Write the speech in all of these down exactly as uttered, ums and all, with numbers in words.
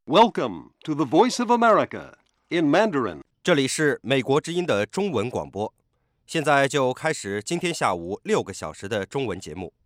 Welcome to the Voice of America in Mandarin. 这里是美国之音的中文广播，现在就开始今天下午六个小时的中文节目。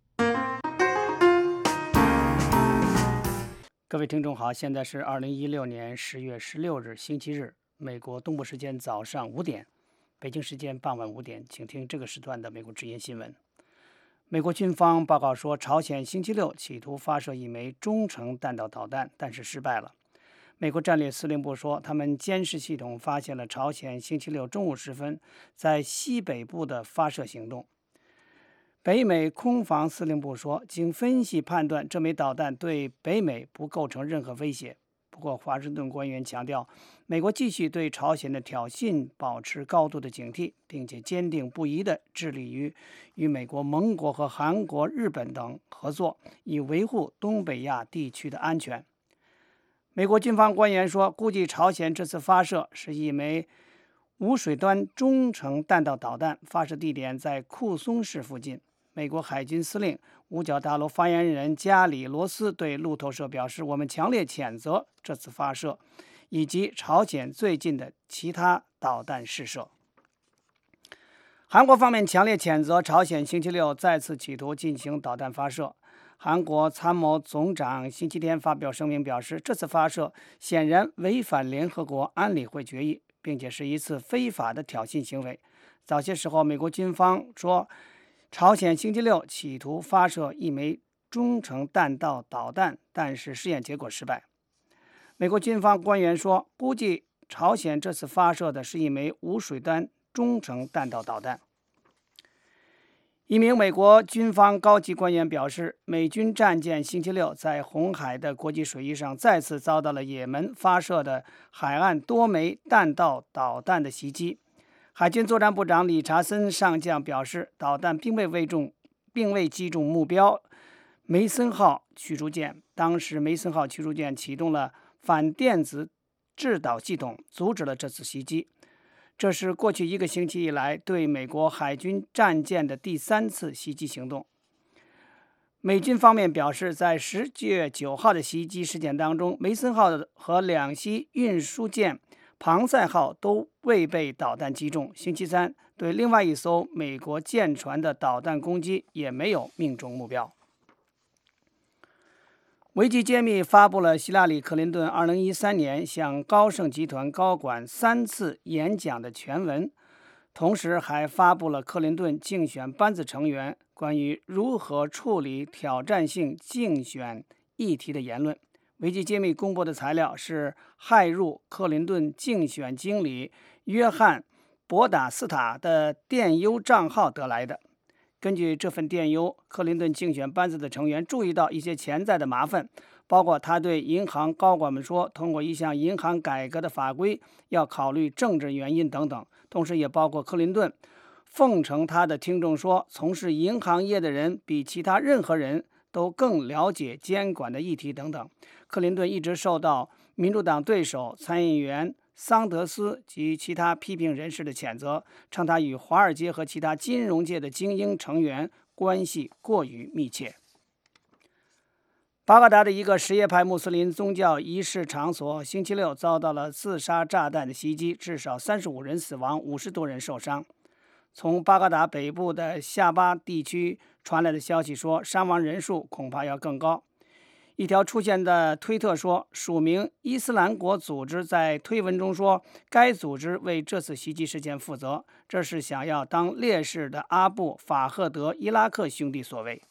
各位听众好，现在是二零一六年十月十六日星期日，美国东部时间早上五点，北京时间傍晚五点，请听这个时段的美国之音新闻。美国军方报告说，朝鲜星期六企图发射一枚中程弹道导弹，但是失败了。美国战略司令部说，他们监视系统发现了朝鲜星期六中午时分在西北部的发射行动。北美空防司令部说，经分析判断，这枚导弹对北美不构成任何威胁。不过，华盛顿官员强调，美国继续对朝鲜的挑衅保持高度的警惕，并且坚定不移地致力于与美国盟国和韩国、日本等合作，以维护东北亚地区的安全。美国军方官员说，估计朝鲜这次发射是一枚无水端中程弹道导弹，发射地点在库松市附近。美国海军司令五角大楼发言人加里罗斯对路透社表示，我们强烈谴责这次发射以及朝鲜最近的其他导弹试射。韩国方面强烈谴责朝鲜星期六再次企图进行导弹发射。韩国参谋总长星期天发表声明表示，这次发射显然违反联合国安理会决议，并且是一次非法的挑衅行为。早些时候，美国军方说，朝鲜星期六企图发射一枚中程弹道导弹，但是试验结果失败。美国军方官员说，估计朝鲜这次发射的是一枚无水端中程弹道导弹。一名美国军方高级官员表示，美军战舰星期六在红海的国际水域上再次遭到了也门发射的海岸多枚弹道导弹的袭击。海军作战部长理查森上将表示，导弹并未未中，并未击中目标梅森号驱逐舰。当时梅森号驱逐舰启动了反电子制导系统，阻止了这次袭击。这是过去一个星期以来对美国海军战舰的第三次袭击行动。美军方面表示，在十月九号的袭击事件当中，梅森号和两栖运输舰庞塞号都未被导弹击中。星期三对另外一艘美国舰船的导弹攻击也没有命中目标。维基揭秘发布了希拉里·克林顿二零一三年向高盛集团高管三次演讲的全文，同时还发布了克林顿竞选班子成员关于如何处理挑战性竞选议题的言论。维基揭秘公布的材料是骇入克林顿竞选经理约翰·博达斯塔的电邮账号得来的。根据这份电邮，克林顿竞选班子的成员注意到一些潜在的麻烦，包括他对银行高管们说，通过一项银行改革的法规要考虑政治原因等等。同时也包括克林顿奉承他的听众说，从事银行业的人比其他任何人都更了解监管的议题等等。克林顿一直受到民主党对手参议员桑德斯及其他批评人士的谴责，称他与华尔街和其他金融界的精英成员关系过于密切。巴格达的一个什叶派穆斯林宗教仪式场所星期六遭到了自杀炸弹的袭击，至少三十五人死亡，五十多人受伤。从巴格达北部的夏巴地区传来的消息说，伤亡人数恐怕要更高。一条出现的推特说，署名伊斯兰国组织在推文中说，该组织为这次袭击事件负责，这是想要当烈士的阿布·法赫德·伊拉克兄弟所为。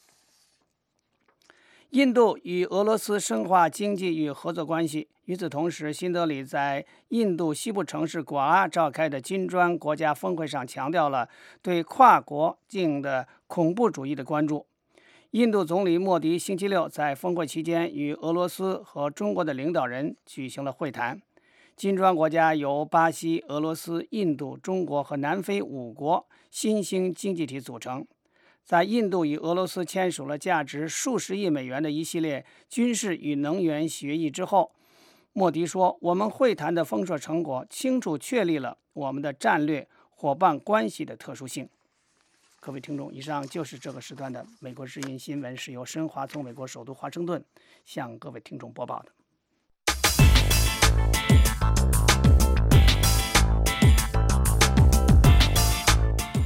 印度与俄罗斯深化经济与合作关系。与此同时，新德里在印度西部城市果阿召开的金砖国家峰会上强调了对跨国境的恐怖主义的关注。印度总理莫迪星期六在峰会期间与俄罗斯和中国的领导人举行了会谈。金砖国家由巴西、俄罗斯、印度、中国和南非五国新兴经济体组成。在印度与俄罗斯签署了价值数十亿美元的一系列军事与能源协议之后，莫迪说，我们会谈的丰硕成果清楚确立了我们的战略伙伴关系的特殊性。各位听众，以上就是这个时段的美国之音新闻，是由申华从美国首都华盛顿向各位听众播报的。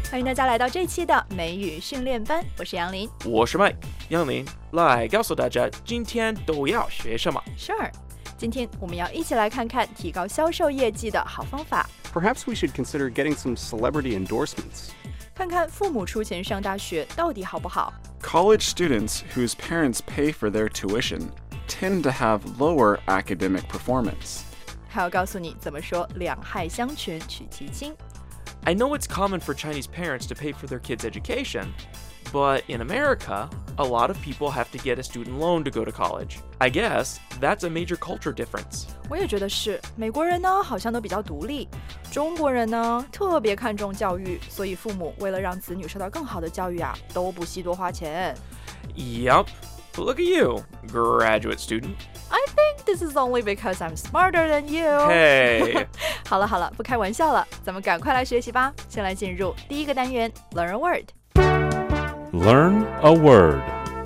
欢迎大家来到这期的美语训练班，我是杨林， 我是 Mike。杨林，来告诉大家今天都要学什么 Sure， 今天我们要一起来看看提高销售业绩的好方法。 Perhaps we should consider getting some celebrity endorsements. 看看父母出钱上大学到底好不好。 College students whose parents pay for their tuition tend to have lower academic performance. 还要告诉你怎么说两害相权取其轻。 I know it's common for Chinese parents to pay for their kids' education, but in America, a lot of people have to get a student loan to go to college. I guess that's a major culture difference. 我也觉得是，美国人呢好像都比较独立，中国人呢特别看重教育，所以父母为了让子女受到更好的教育啊，都不惜多花钱。 Yup. Look at you, graduate student. I think this is only because I'm smarter than you. Hey. 好了好了，不开玩笑了，咱们赶快来学习吧。先来进入第一个单元 Learn a word. Learn a word.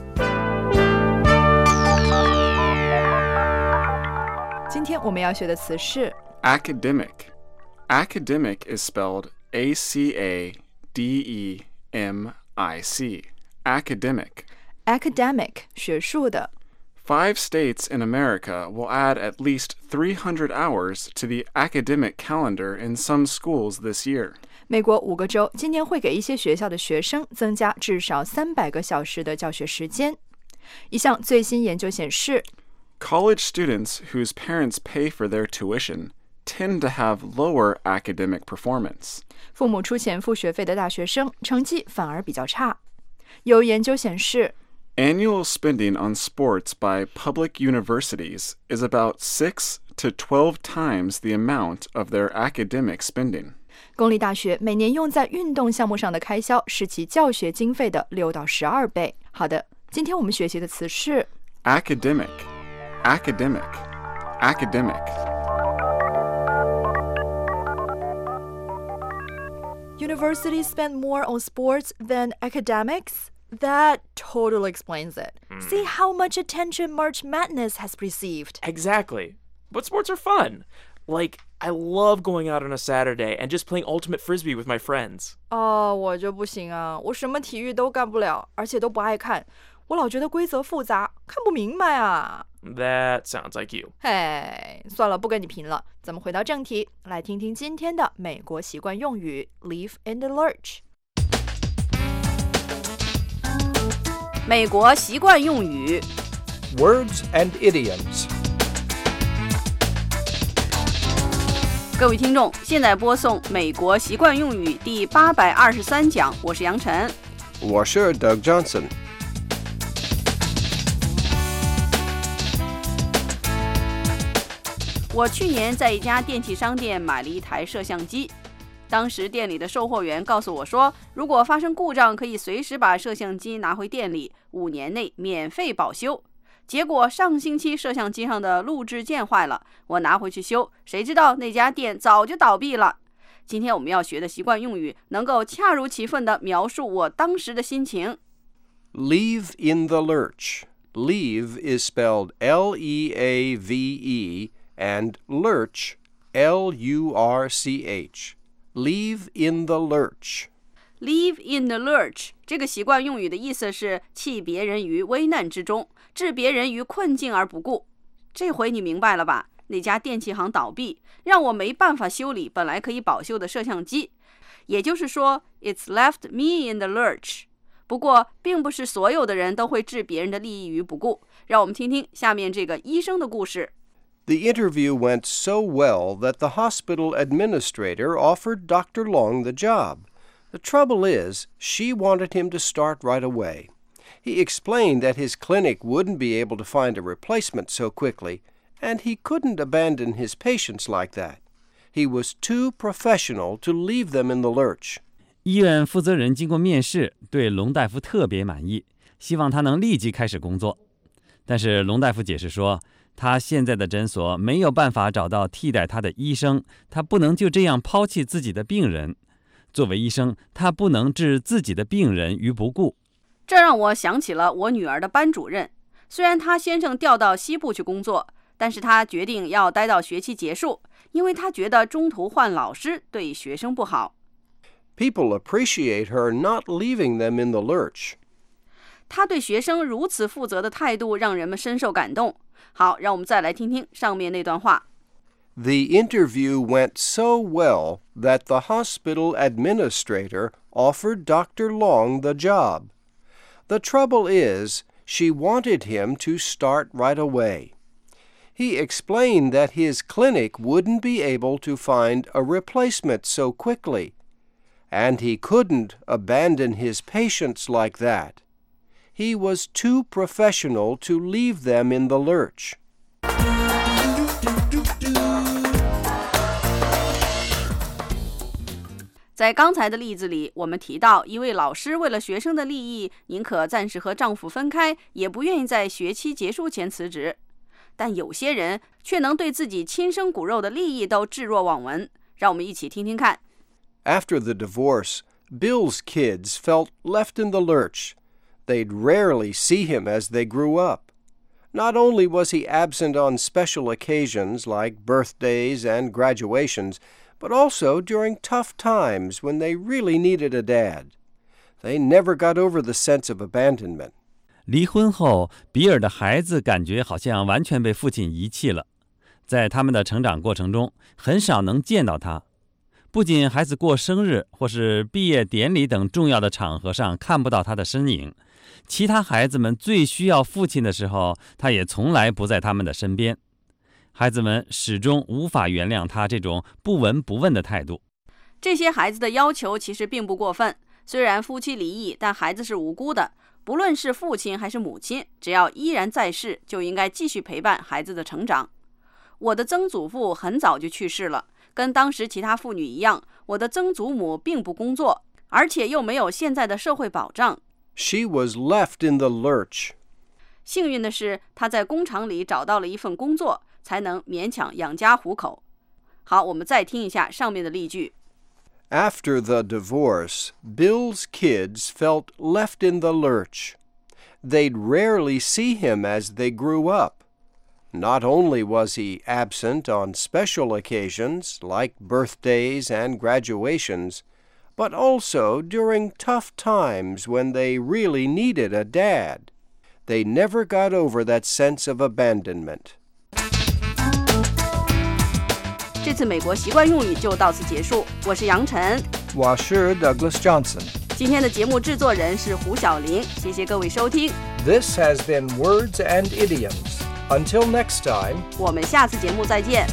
今天我们要学的词是 Academic. Academic is spelled A C A D E M I C. Academic. academic 学术的。 Five states in America will add at least three hundred hours to the academic calendar in some schools this year. 美国五个州今年会给一些学校的学生增加至少三百个小时的教学时间。一项最新研究显示 College students whose parents pay for their tuition tend to have lower academic performance. 父母出钱付学费的大学生成绩反而比较差。有研究显示 Annual spending on sports by public universities is about six to twelve times the amount of their academic spending. 公立大学每年用在运动项目上的开销是其教学经费的六到十二倍。好的，今天我们学习的词是 Academic, academic, academic. Universities spend more on sports than academics? That totally explains it. Mm. See how much attention March Madness has received. Exactly. But sports are fun. Like, I love going out on a Saturday and just playing ultimate frisbee with my friends. 哦，我就不行啊，我什么体育都干不了，而且都不爱看。我老觉得规则复杂，看不明白啊。 That sounds like you. 嘿，算了，不跟你贫了。咱们回到正题，来听听今天的美国习惯用语 Leave in the lurch。 美国习惯用语 Words and idioms. 各位听众，现在播送美国习惯用语第八百二十三讲，我是杨晨， 我是 Doug Johnson。 我去年在一家电器商店买了一台摄像机，当时店里的售货员告诉我说，如果发生故障，可以随时把摄像机拿回店里，五年内免费保修。结果上星期摄像机上的录制键坏了，我拿回去修，谁知道那家店早就倒闭了。今天我们要学的习惯用语，能够恰如其分地描述我当时的心情。 Leave in the lurch. Leave is spelled L E A V E and lurch, L U R C H.Leave in the lurch. Leave in the lurch 这个习惯用语的意思是弃别人于危难之中，置别人于困境而不顾。这回你明白了吧？那家电器行倒闭，让我没办法修理本来可以保修的摄像机。也就是说 It's left me in the lurch. 不过并不是所有的人都会置别人的利益于不顾。让我们听听下面这个医生的故事。 The interview went so well that the hospital administrator offered Doctor Long the job. The trouble is, she wanted him to start right away. He explained that his clinic wouldn't be able to find a replacement so quickly, and he couldn't abandon his patients like that. He was too professional to leave them in the lurch. 医院负责人经过面试，对龙大夫特别满意，希望他能立即开始工作。但是龙大夫解释说，他现在的诊所没有办法找到替代他的医生，他不能就这样抛弃自己的病人。作为医生，他不能置自己的病人于不顾。 这让我想起了我女儿的班主任，虽然她先生调到西部去工作，但是她决定要待到学期结束，因为她觉得中途换老师对学生不好。 People appreciate her not leaving them in the lurch. 他对学生如此负责的态度让人们深受感动。好，让我们再来听听上面那段话。 The interview went so well that the hospital administrator offered Doctor Long the job. The trouble is, she wanted him to start right away. He explained that his clinic wouldn't be able to find a replacement so quickly, and he couldn't abandon his patients like that. He was too professional to leave them in the lurch. 在刚才的例子里，我们提到一位老师为了学生的利益，宁可暂时和丈夫分开，也不愿意在学期结束前辞职。但有些人却能对自己亲生骨肉的利益都置若罔闻。让我们一起听听看。 After the divorce, Bill's kids felt left in the lurch. They'd rarely see him as they grew up. Not only was he absent on special occasions like birthdays and graduations, but also during tough times when they really needed a dad. They never got over the sense of abandonment. 离婚后，比尔的孩子感觉好像完全被父亲遗弃了。在他们的成长过程中，很少能见到他。不仅孩子过生日或是毕业典礼等重要的场合上看不到他的身影，其他孩子们最需要父亲的时候，他也从来不在他们的身边。孩子们始终无法原谅他这种不闻不问的态度。 这些孩子的要求其实并不过分，虽然夫妻离异，但孩子是无辜的。不论是父亲还是母亲，只要依然在世，就应该继续陪伴孩子的成长。我的曾祖父很早就去世了，跟当时其他妇女一样，我的曾祖母并不工作，而且又没有现在的社会保障。 She was left in the lurch. 幸运的是，她在工厂里找到了一份工作，才能勉强养家糊口。好，我们再听一下上面的例句。 After the divorce, Bill's kids felt left in the lurch. They'd rarely see him as they grew up. Not only was he absent on special occasions like birthdays and graduations, but also during tough times when they really needed a dad. They never got over that sense of abandonment. 这次美国习惯用语就到此结束。我是杨晨， 我是 Douglas Johnson。 今天的节目制作人是胡小玲，谢谢各位收听。 This has been Words and Idioms. Until next time, 我们下次节目再见。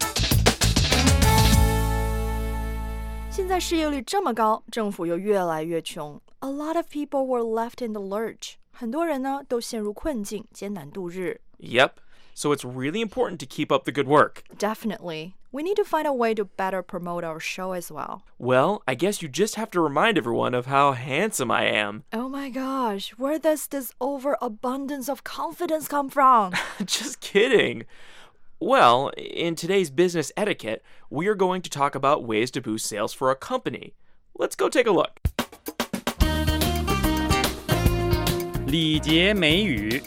现在失业率这么高，政府又越来越穷。A lot of people were left in the lurch. 很多人呢都陷入困境，艰难度日。 Yep. So it's really important to keep up the good work. Definitely. We need to find a way to better promote our show as well. Well, I guess you just have to remind everyone of how handsome I am. Oh my gosh, where does this overabundance of confidence come from? Just kidding. Well, in today's business etiquette, we are going to talk about ways to boost sales for a company. Let's go take a look. 礼节美语。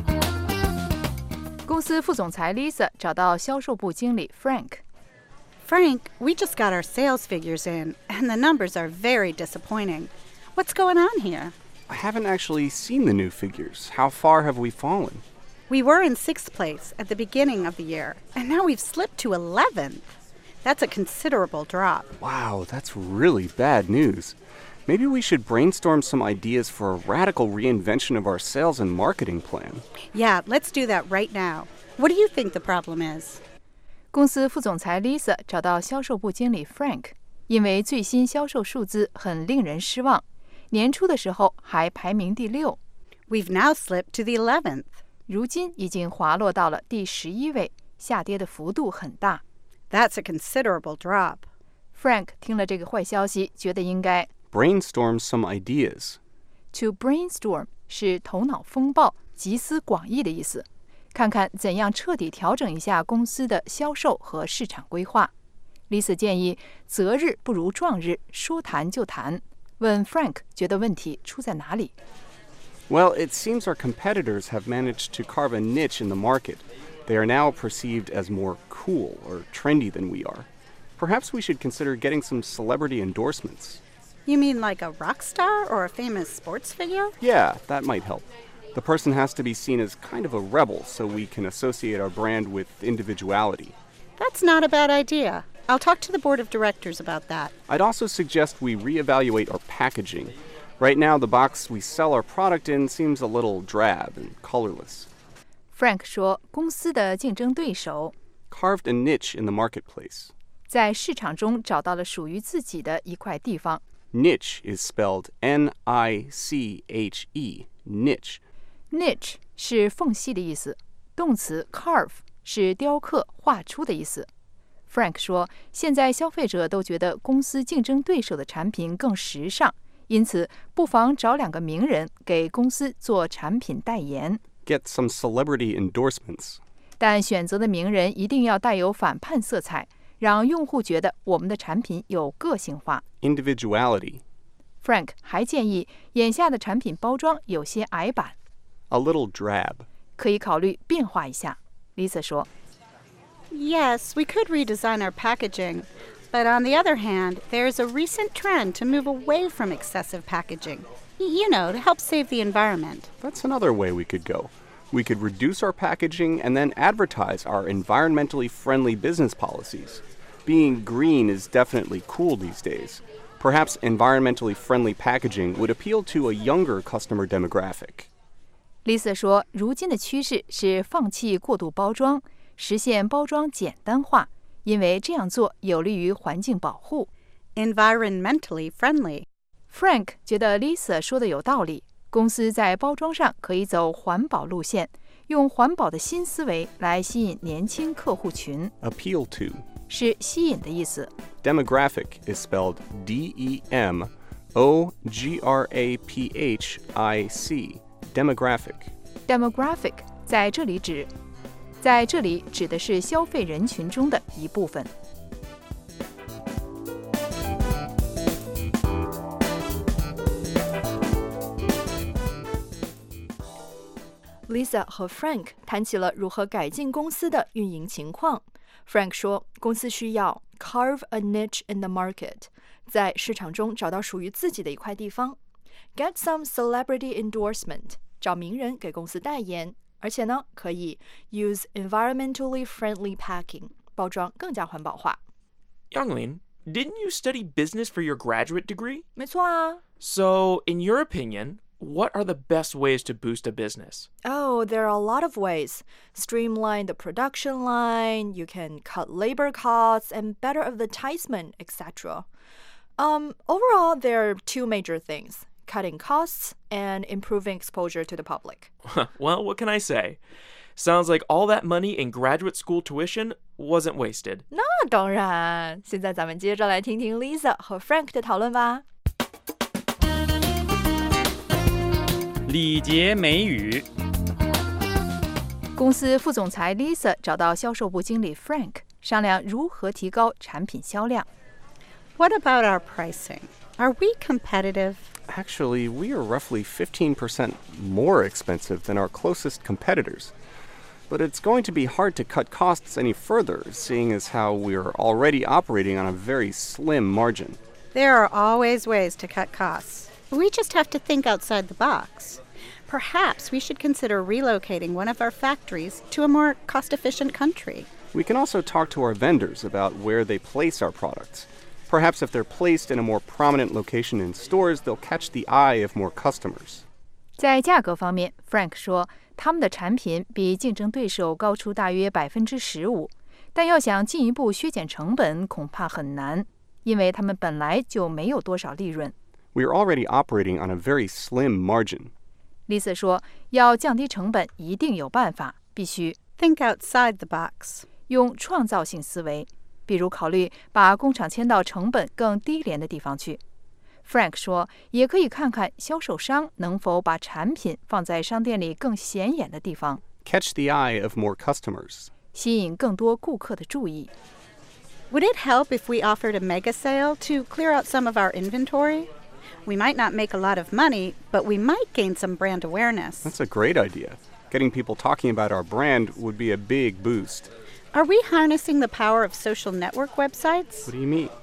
公司副总裁 Lisa 找到销售部经理 Frank。Frank, we just got our sales figures in, and the numbers are very disappointing. What's going on here? I haven't actually seen the new figures. How far have we fallen? We were in sixth place at the beginning of the year, and now we've slipped to eleventh. That's a considerable drop. Wow, that's really bad news. Maybe we should brainstorm some ideas for a radical reinvention of our sales and marketing plan. Yeah, let's do that right now. What do you think the problem is? 公司副总裁 Lisa 找到销售部经理 Frank， 因为最新销售数字很令人失望，年初的时候还排名第六。 We've now slipped to the eleventh. 如今已经滑落到了第十一位，下跌的幅度很大。 That's a considerable drop. Frank 听了这个坏消息，觉得应该 brainstorm some ideas. To brainstorm 是头脑风暴、集思广益的意思。看看怎样彻底调整一下公司的销售和市场规划。Lisa 建议择日不如撞日，说谈就谈。问 Frank 觉得问题出在哪里？ Well, it seems our competitors have managed to carve a niche in the market. They are now perceived as more cool or trendy than we are. Perhaps we should consider getting some celebrity endorsements. You mean like a rock star or a famous sports figure? Yeah, that might help. The person has to be seen as kind of a rebel so we can associate our brand with individuality. That's not a bad idea. I'll talk to the board of directors about that. I'd also suggest we reevaluate our packaging. Right now, the box we sell our product in seems a little drab and colorless. Frank 说，公司的竞争对手 Carved a niche in the marketplace. 在市场中找到了属于自己的一块地方。 Niche is spelled N I C H E, niche. Niche 是缝隙的意思，动词 carve 是雕刻、画出的意思。Frank 说，现在消费者都觉得公司竞争对手的产品更时尚，因此不妨找两个名人给公司做产品代言。 Get some celebrity endorsements. 但选择的名人一定要带有反叛色彩，让用户觉得我们的产品有个性化。 Individuality. Frank 还建议，眼下的产品包装有些矮板。 A little drab. 可以考虑变化一下。Lisa 说 Yes, we could redesign our packaging. But on the other hand, there's a recent trend to move away from excessive packaging. Y- you know, to help save the environment. That's another way we could go. We could reduce our packaging and then advertise our environmentally friendly business policies. Being green is definitely cool these days. Perhaps environmentally friendly packaging would appeal to a younger customer demographic. Lisa 说，如今的趋势是放弃过度包装，实现包装简单化，因为这样做有利于环境保护。 Environmentally friendly. Frank 觉得 Lisa 说的有道理，公司在包装上可以走环保路线，用环保的新思维来吸引年轻客户群。 Appeal to. 是吸引的意思。 Demographic is spelled D E M O G R A P H I C. Demographic. Demographic 在这里指，在这里指的是消费人群中的一部分。 Lisa 和 Frank 谈起了如何改进公司的运营情况。Frank 说，公司需要 carve a niche in the market， 在市场中找到属于自己的一块地方。Get some celebrity endorsement， 找名人给公司代言，而且呢，可以 use environmentally friendly packing， 包装更加环保化。 Youngling, didn't you study business for your graduate degree? 没错啊。 So, in your opinion, what are the best ways to boost a business? Oh, there are a lot of ways. Streamline the production line, you can cut labor costs, and better advertisement, et cetera. Um, overall, there are two major things, cutting costs and improving exposure to the public. Well, what can I say? Sounds like all that money in graduate school tuition wasn't wasted. 那当然，现在咱们接着来听听 Lisa 和 Frank 的讨论吧。 礼节美语。 公司副总裁 Lisa 找到销售部经理 Frank 商量如何提高产品销量。 What about our pricing? Are we competitive? Actually, we are roughly fifteen percent more expensive than our closest competitors. But it's going to be hard to cut costs any further, seeing as how we are already operating on a very slim margin. There are always ways to cut costs. We just have to think outside the box. Perhaps we should consider relocating one of our factories to a more cost-efficient country. We can also talk to our vendors about where they place our products. Perhaps if they're placed in a more prominent location in stores, they'll catch the eye of more customers. 在价格方面 ，Frank 说，他们的产品比竞争对手高出大约百分之十五，但要想进一步削减成本，恐怕很难，因为他们本来就没有多少利润。 We are already operating on a very slim margin. Lisa 说，要降低成本，一定有办法，必须 think outside the box， 用创造性思维，比如考虑把工厂迁到成本更低廉的地方去。Frank 说，也可以看看销售商能否把产品放在商店里更显眼的地方 ，catch the eye of more customers， 吸引更多顾客的注意。 Would it help if we offered a mega sale to clear out some of our inventory? We might not make a lot of money, but we might gain some brand awareness. That's a great idea. Getting people talking about our brand would be a big boost. Are we harnessing the power of social network websites? What do you mean?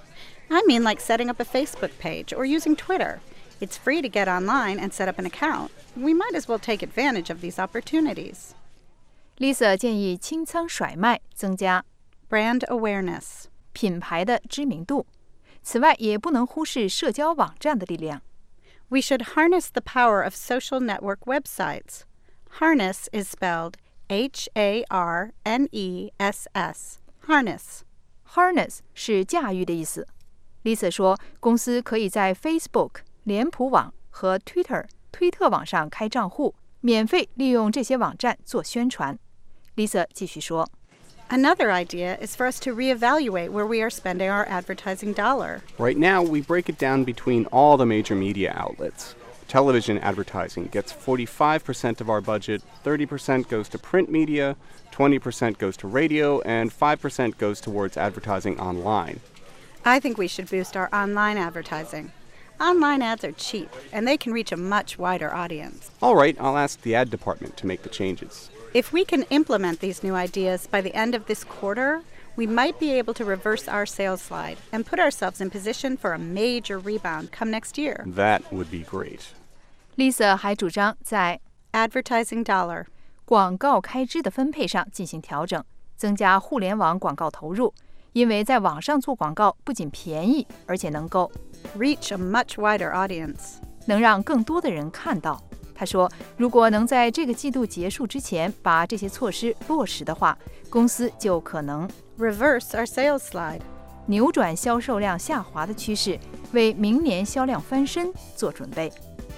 I mean like setting up a Facebook page or using Twitter. It's free to get online and set up an account. We might as well take advantage of these opportunities. Lisa 建议清仓甩卖，增加 brand awareness 品牌的知名度。此外，也不能忽视社交网站的力量。 We should harness the power of social network websites. Harness is spelled H A R N E S S. Harness. Harness 是驾驭的意思。Lisa 说，公司可以在 Facebook、脸谱网和 Twitter 推特网上开账户，免费利用这些网站做宣传。Lisa 继续说。 Another idea is for us to reevaluate where we are spending our advertising dollar. Right now, we break it down between all the major media outlets. Television advertising gets forty-five percent of our budget, thirty percent goes to print media, twenty percent goes to radio, and five percent goes towards advertising online. I think we should boost our online advertising. Online ads are cheap, and they can reach a much wider audience. All right, I'll ask the ad department to make the changes. If we can implement these new ideas by the end of this quarter, we might be able to reverse our sales slide and put ourselves in position for a major rebound come next year. That would be great. Lisa 还主张在 advertising dollar 广告开支的分配上进行调整，增加互联网广告投入，因为在网上做广告不仅便宜，而且能够 reach a much wider audience 能让更多的人看到。他说，如果能在这个季度结束之前把这些措施落实的话，公司就可能 reverse our sales slide 扭转销售量下滑的趋势，为明年销量翻身做准备。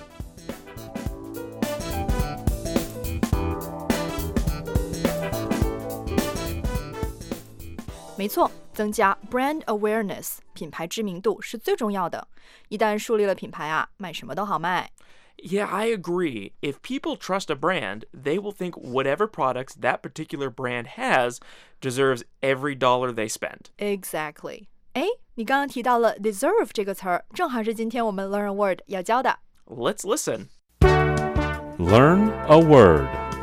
没错，增加 brand awareness 品牌知名度是最重要的。一旦树立了品牌啊，卖什么都好卖。 Yeah, I agree. If people trust a brand, they will think whatever products that particular brand has deserves every dollar they spend. Exactly. 哎，你刚刚提到了 deserve 这个词儿，正好是今天我们 Learn a Word 要教的。 Let's listen. Learn a word.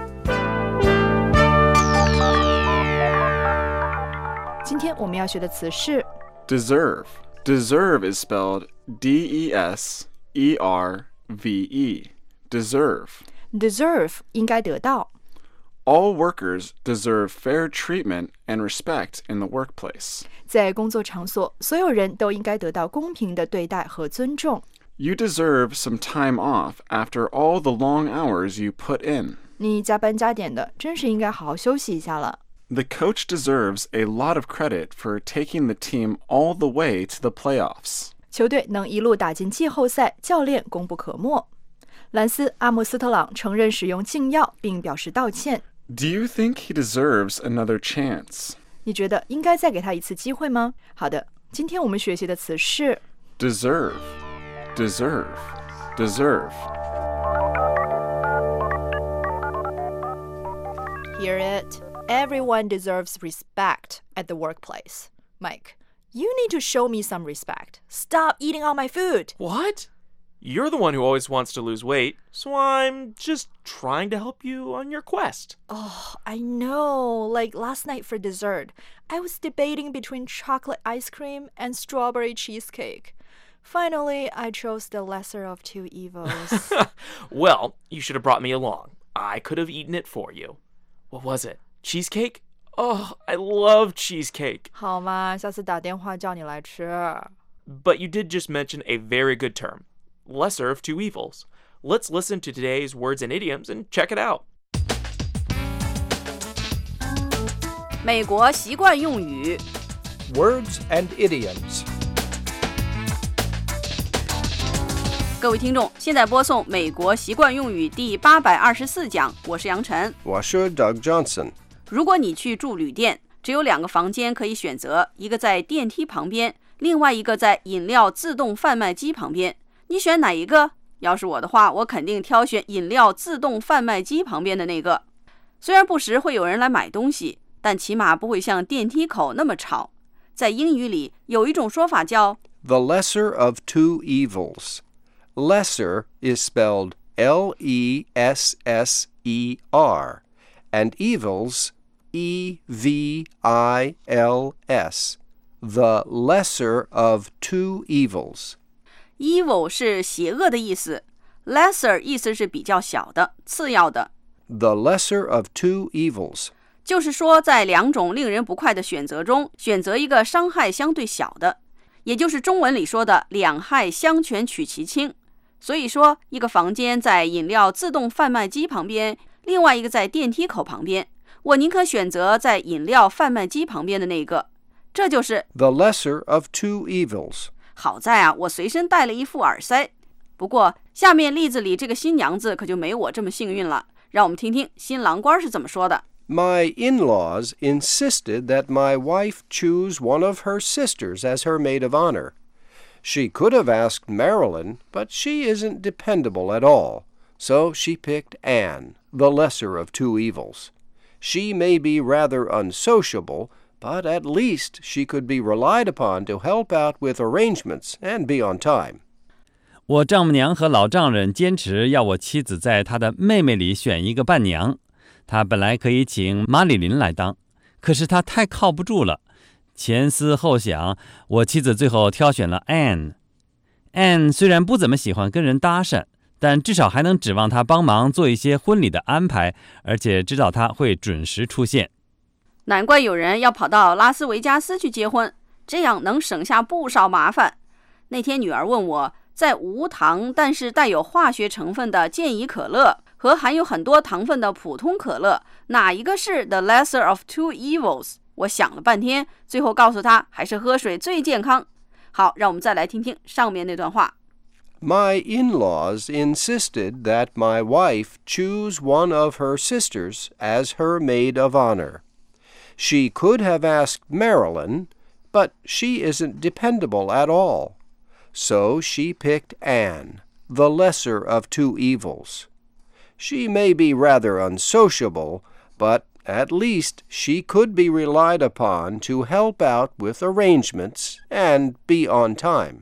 今天我们要学的词是 deserve. Deserve is spelled D E S E R V E. Deserve. Deserve 应该得到。 All workers deserve fair treatment and respect in the workplace. 在工作场所，所有人都应该得到公平的对待和尊重。 You deserve some time off after all the long hours you put in. 你加班加点的，真是应该好好休息一下了。 The coach deserves a lot of credit for taking the team all the way to the playoffs. 球队能一路打进季后赛，教练功不可没。兰斯·阿姆斯特朗承认使用禁药，并表示道歉。 Do you think he deserves another chance? 你觉得应该再给他一次机会吗？好的，今天我们学习的词是 deserve, deserve, deserve. Hear it. Everyone deserves respect at the workplace. Mike, you need to show me some respect. Stop eating all my food. What? You're the one who always wants to lose weight, so I'm just trying to help you on your quest. Oh, I know. Like last night for dessert, I was debating between chocolate ice cream and strawberry cheesecake. Finally, I chose the lesser of two evils. Well, you should have brought me along. I could have eaten it for you. What was it? Cheesecake? Oh, I love cheesecake. 好嘛，下次打电话叫你来吃。 But you did just mention a very good term. Lesser of two evils. Let's listen to today's words and idioms and check it out. 美国习惯用语 Words and idioms. 各位听众，现在播送美国习惯用语第八百二十四讲，我是杨晨， 我是 Doug Johnson。 如果你去住旅店，只有两个房间可以选择，一个在电梯旁边，另外一个在饮料自动贩卖机旁边。你选哪一个？要是我的话，我肯定挑选饮料自动贩卖机旁边的那个。虽然不时会有人来买东西，但起码不会像电梯口那么吵。在英语里有一种说法叫 The lesser of two evils. Lesser is spelled L E S S E R, and evils E V I L S. The lesser of two evils.Evil 是邪恶的意思 ，lesser 意思是比较小的、次要的。 The lesser of two evils 就是说，在两种令人不快的选择中，选择一个伤害相对小的，也就是中文里说的两害相权取其轻。所以说，一个房间在饮料自动贩卖机旁边，另外一个在电梯口旁边，我宁可选择在饮料贩卖机旁边的那个。这就是 The lesser of two evils。 好在啊，我随身带了一副耳塞。不过，下面例子里这个新娘子可就没我这么幸运了。让我们听听新郎官是怎么说的。 My in-laws insisted that my wife choose one of her sisters as her maid of honor. She could have asked Marilyn, but she isn't dependable at all, so she picked Anne, the lesser of two evils. She may be rather unsociable, but at least she could be relied upon to help out with arrangements and be on time. 我丈母娘和老丈人坚持要我妻子在她的妹妹里选一个伴娘。她本来可以请马里琳来当，可是她太靠不住了。前思后想，我妻子最后挑选了 Anne。Anne 虽然不怎么喜欢跟人搭讪，但至少还能指望她帮忙做一些婚礼的安排，而且知道她会准时出现。 难怪有人要跑到拉斯维加斯去结婚，这样能省下不少麻烦。那天女儿问我，在无糖但是带有化学成分的健怡可乐和含有很多糖分的普通可乐，哪一个是 the lesser of two evils？ 我想了半天，最后告诉她还是喝水最健康。好，让我们再来听听上面那段话。 My in-laws insisted that my wife choose one of her sisters as her maid of honor.She could have asked Marilyn, but she isn't dependable at all. So she picked Anne, the lesser of two evils. She may be rather unsociable, but at least she could be relied upon to help out with arrangements and be on time.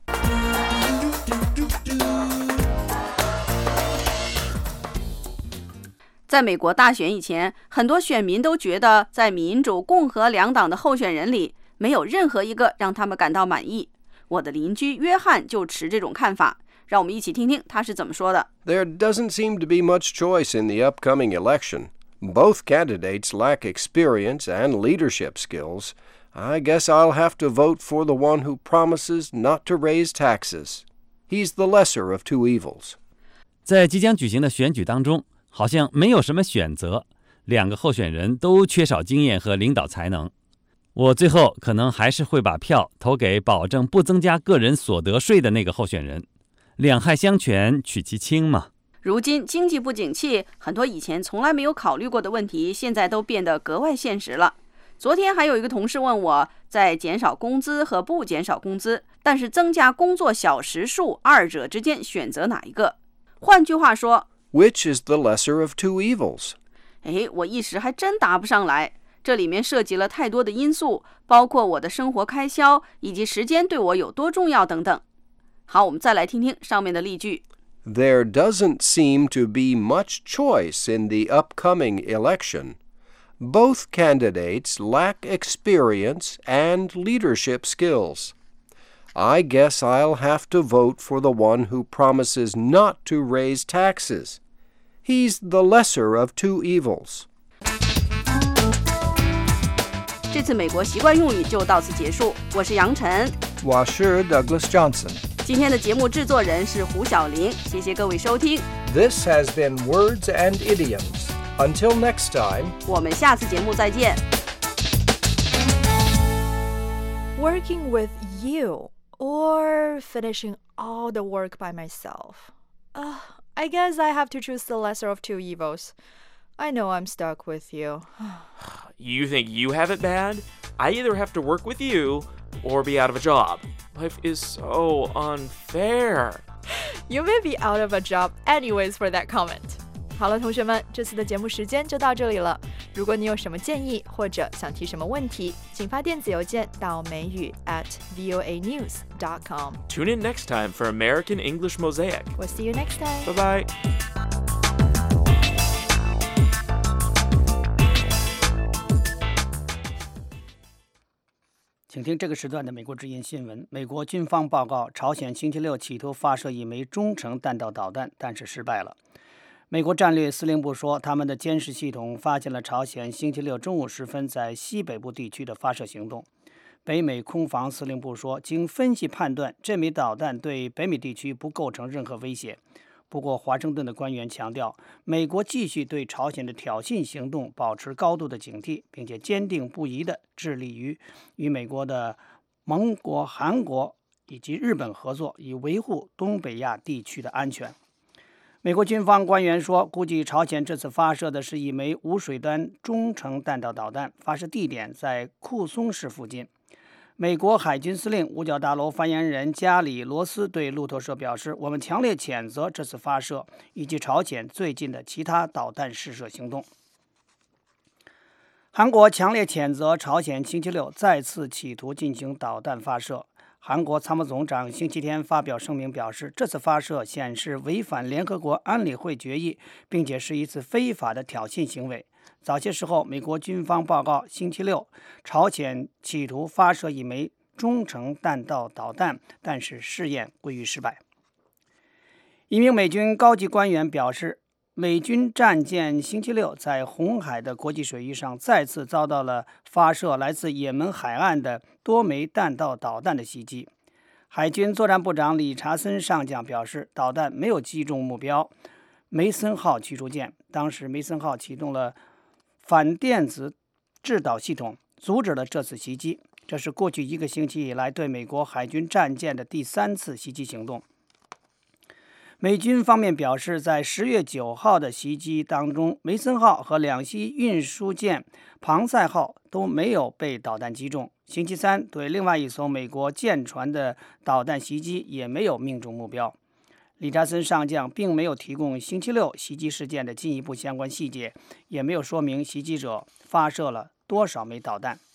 在美国大选以前，很多选民都觉得在民主、共和两党的候选人里，没有任何一个让他们感到满意。我的邻居约翰就持这种看法，让我们一起听听他是怎么说的。 There doesn't seem to be much choice in the upcoming election. Both candidates lack experience and leadership skills. I guess I'll have to vote for the one who promises not to raise taxes. He's the lesser of two evils. 在即将举行的选举当中，好像没有什么选择，两个候选人都缺少经验和领导才能。我最后可能还是会把票投给保证不增加个人所得税的那个候选人。两害相权取其轻嘛。 如今经济不景气，很多以前从来没有考虑过的问题，现在都变得格外现实了。昨天还有一个同事问我，在减少工资和不减少工资，但是增加工作小时数，二者之间选择哪一个？换句话说 Which is the lesser of two evils? 哎，我一时还真答不上来。这里面涉及了太多的因素，包括我的生活开销以及时间对我有多重要等等。好，我们再来听听上面的例句。 There doesn't seem to be much choice in the upcoming election. Both candidates lack experience and leadership skills. I guess I'll have to vote for the one who promises not to raise taxes. He's the lesser of two evils. 这次美国习惯用语就到此结束。我是杨晨， 我是 Douglas Johnson。 今天的节目制作人是胡小玲，谢谢各位收听。 This has been Words and Idioms. Until next time, 我们下次节目再见。 Working with you or finishing all the work by myself. Uh, I guess I have to choose the lesser of two evils. I know I'm stuck with you. You think you have it bad? I either have to work with you or be out of a job. Life is so unfair. You may be out of a job anyways for that comment. 好了，同学们，这次的节目时间就到这里了。如果你有什么建议或者想提什么问题，请发电子邮件到美语 at voa news dot com. Tune in next time for American English Mosaic. We'll see you next time. Bye-bye. 请请听这个时段的美国之音新闻。美国军方报告，朝鲜星期六企图发射一枚中程弹道导弹，但是失败了。美国战略司令部说，他们的监视系统发现了朝鲜星期六中午时分在西北部地区的发射行动。北美空防司令部说，经分析判断，这枚导弹对北美地区不构成任何威胁。不过，华盛顿的官员强调，美国继续对朝鲜的挑衅行动保持高度的警惕，并且坚定不移地致力于与美国的盟国韩国以及日本合作，以维护东北亚地区的安全。美国军方官员说，估计朝鲜这次发射的是一枚无水端中程弹道导弹，发射地点在库松市附近。美国海军司令五角大楼发言人加里·罗斯对路透社表示，我们强烈谴责这次发射以及朝鲜最近的其他导弹试射行动。韩国强烈谴责朝鲜星期六再次企图进行导弹发射。韩国参谋总长星期天发表声明表示，这次发射显示违反联合国安理会决议，并且是一次非法的挑衅行为。早些时候，美国军方报告，星期六朝鲜企图发射一枚中程弹道导弹，但是试验归于失败。一名美军高级官员表示，美军战舰星期六在红海的国际水域上再次遭到了发射来自也门海岸的多枚弹道导弹的袭击。海军作战部长理查森上将表示，导弹没有击中目标梅森号驱逐舰。当时梅森号启动了反电子制导系统，阻止了这次袭击。这是过去一个星期以来对美国海军战舰的第三次袭击行动。美军方面表示，在十月九号的袭击当中，梅森号和两栖运输舰庞塞号都没有被导弹击中。星期三对另外一艘美国舰船的导弹袭击也没有命中目标。理查森上将并没有提供星期六袭击事件的进一步相关细节，也没有说明袭击者发射了多少枚导弹。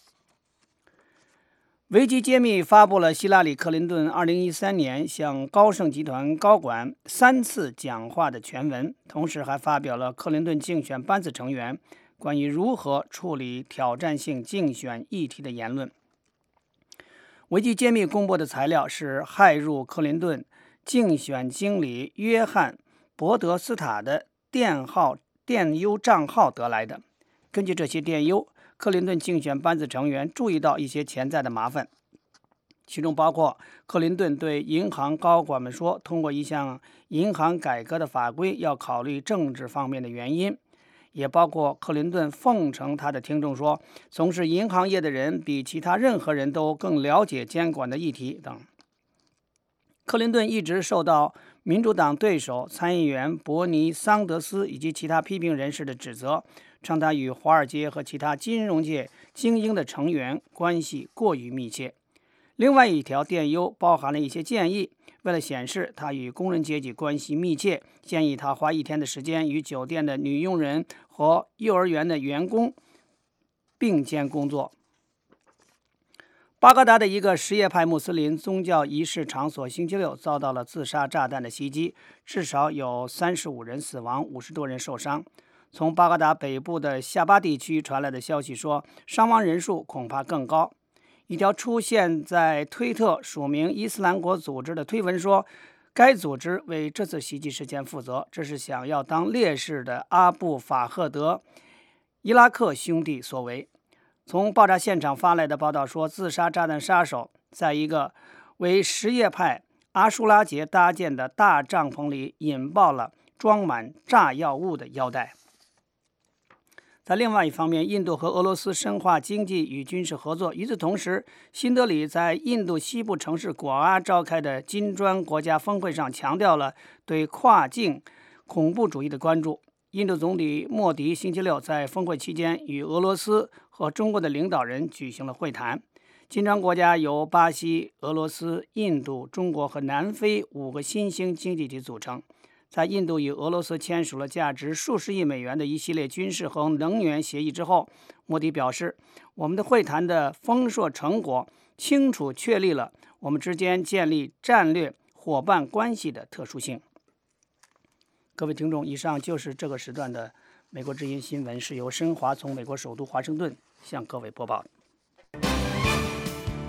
维基揭秘发布了希拉里·克林顿二零一三年向高盛集团高管三次讲话的全文，同时还发表了克林顿竞选班子成员关于如何处理挑战性竞选议题的言论。维基揭秘公布的材料是骇入克林顿竞选经理约翰·伯德斯塔的电号电邮账号得来的。根据这些电邮，克林顿竞选班子成员注意到一些潜在的麻烦，其中包括克林顿对银行高管们说，通过一项银行改革的法规要考虑政治方面的原因，也包括克林顿奉承他的听众说，从事银行业的人比其他任何人都更了解监管的议题等。克林顿一直受到民主党对手参议员伯尼·桑德斯以及其他批评人士的指责，称他与华尔街和其他金融界精英的成员关系过于密切。另外一条电邮包含了一些建议，为了显示他与工人阶级关系密切，建议他花一天的时间与酒店的女佣人和幼儿园的员工并肩工作。巴格达的一个什叶派穆斯林宗教仪式场所星期六遭到了自杀炸弹的袭击，至少有三十五人死亡，五十多人受伤。从巴格达北部的夏巴地区传来的消息说，伤亡人数恐怕更高。一条出现在推特署名伊斯兰国组织的推文说，该组织为这次袭击事件负责，这是想要当烈士的阿布法赫德伊拉克兄弟所为。从爆炸现场发来的报道说，自杀炸弹杀手在一个为什叶派阿舒拉节搭建的大帐篷里引爆了装满炸药物的腰带。在另外一方面，印度和俄罗斯深化经济与军事合作。与此同时，新德里在印度西部城市果阿召开的金砖国家峰会上强调了对跨境恐怖主义的关注。印度总理莫迪星期六在峰会期间与俄罗斯和中国的领导人举行了会谈。金砖国家由巴西、俄罗斯、印度、中国和南非五个新兴经济体组成。在印度与俄罗斯签署了价值数十亿美元的一系列军事和能源协议之后，莫迪表示，我们的会谈的丰硕成果清楚确立了我们之间建立战略伙伴关系的特殊性。各位听众，以上就是这个时段的美国之音新闻，是由申华从美国首都华盛顿向各位播报的。